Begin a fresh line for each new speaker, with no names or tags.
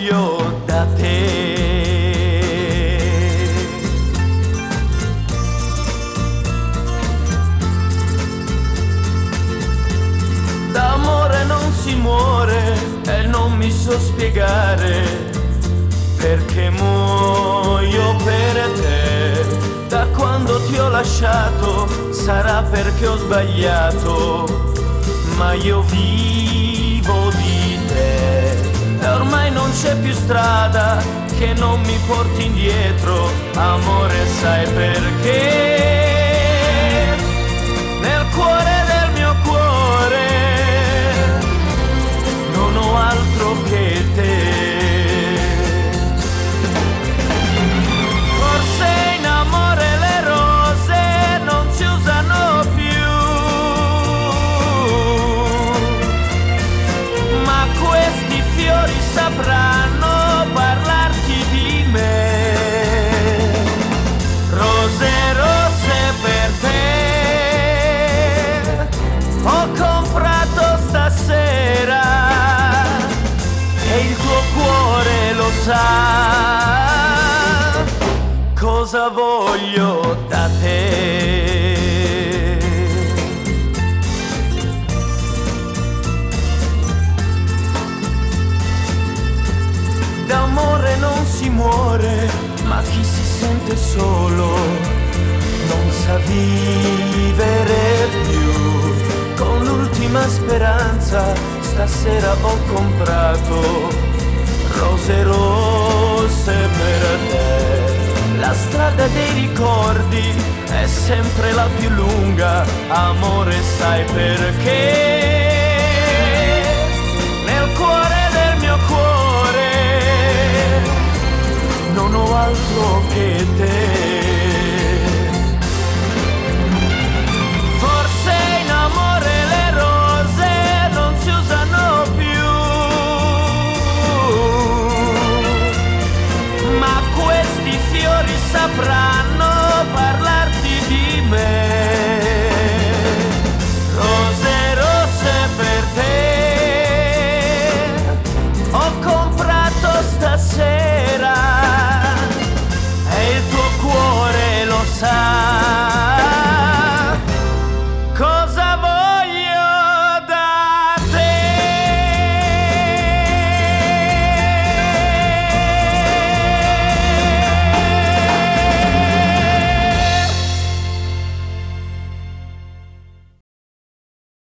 voglio da te. D'amore non si muore e non mi so spiegare perché muoio per te. Da quando ti ho lasciato sarà perché ho sbagliato, ma io vivo di te. E ormai non c'è più strada che non mi porti indietro, amore, sai perché? Nel cuore del mio cuore non ho altro che te. Forse in amore le rose non si usano più, ma questi fiori sapranno parlarti di me. Rose rosse per te ho comprato stasera e il tuo cuore lo sa cosa voglio da te. D'amore non si muore, ma chi si sente solo non sa vivere più. Con l'ultima speranza stasera ho comprato rose rosse per te. La strada dei ricordi è sempre la più lunga, amore, sai perché? Nel cuore del mio cuore non ho altro che te. Forse in amore le rose non si usano più, ma questi fiori sapranno